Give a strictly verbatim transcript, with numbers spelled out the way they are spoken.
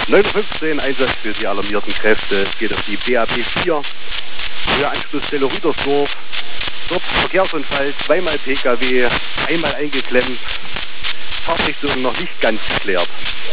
neun Uhr fünfzehn, Einsatz für die alarmierten Kräfte. Es geht auf die B A B vier, für Anschlussstelle Rüdersdorf. Dort Verkehrsunfall, zweimal P K W, einmal eingeklemmt. Fahrtrichtung noch nicht ganz geklärt.